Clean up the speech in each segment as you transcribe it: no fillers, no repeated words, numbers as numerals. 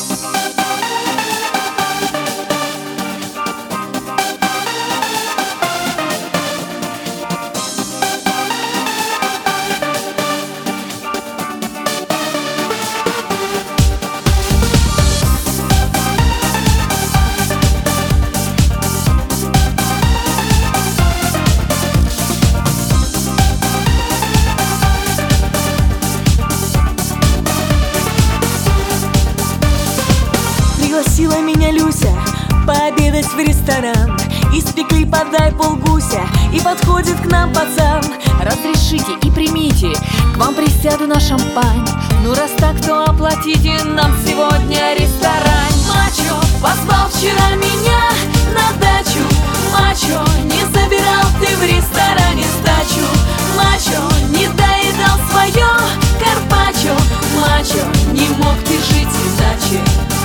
Пригласила меня Люся пообедать в ресторан. Испекли, подай полгуся, и подходит к нам пацан. Разрешите и примите, к вам присяду на шампань. Ну раз так, то оплатите нам сегодня ресторан. Мачо позвал вчера меня на дачу. Мачо, не забирал ты в ресторане сдачу. Мачо, не доедал свое карпаччо. Мачо, не мог ты жить иначе.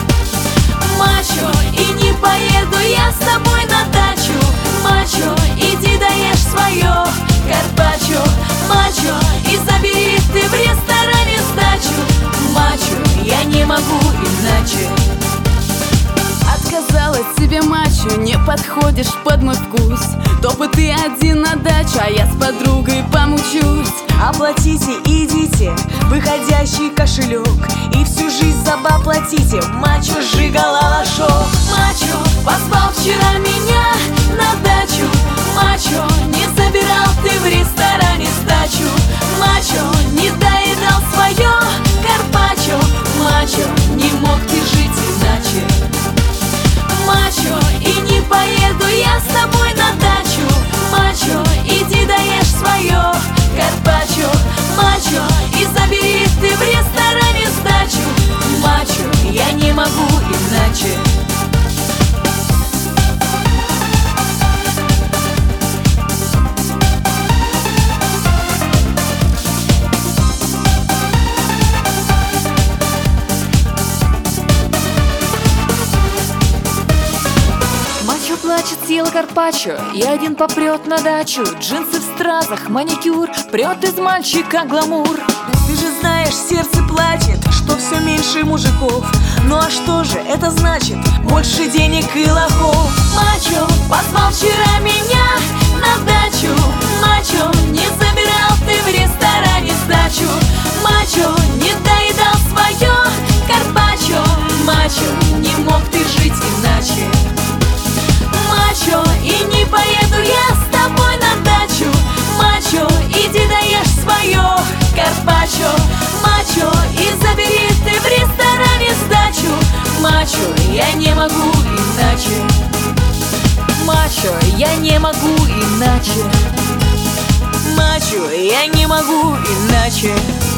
Мачо, и не поеду я с тобой на дачу. Мачо, иди доешь свое карпаччо. Мачо, и забери ты в ресторане сдачу. Мачо, я не могу иначе. Отказала тебе, мачо, не подходишь под мой вкус. Топай ты один на дачу, а я с подругой помучусь. Оплатите, идите, выходящий кошелек, и всю жизнь за баб платите. Мачо сжигала лошок. Мачо позвал вчера меня на дачу. Мачо, не забирал ты в ресторане сдачу. Мачо, не доедал свое карпаччо. Мачо, не мог ты жить иначе. Мачо, и не поеду я с тобой на дачу. Мачо, иди доешь свое карпаччо. Мачо, и забери ты в ресторане сдачу. Мачо, я не могу иначе. Плачет, съела карпаччо, и один попрет на дачу. Джинсы в стразах, маникюр, прет из мальчика гламур. Ты же знаешь, сердце плачет, что все меньше мужиков. Ну а что же это значит? Больше денег и лохов. Мачо позвал вчера меня на дачу. Мачо, не забирал ты в ресторане сдачу. Мачо, не доедал свое карпаччо. Мачо, не мог ты жить иначе. Мачо, и не поеду я с тобой на дачу. Мачо, иди доешь свое карпаччо. Мачо, и забери ты в ресторане сдачу. Мачо, я не могу иначе. Мачо, я не могу иначе. Мачо, я не могу иначе.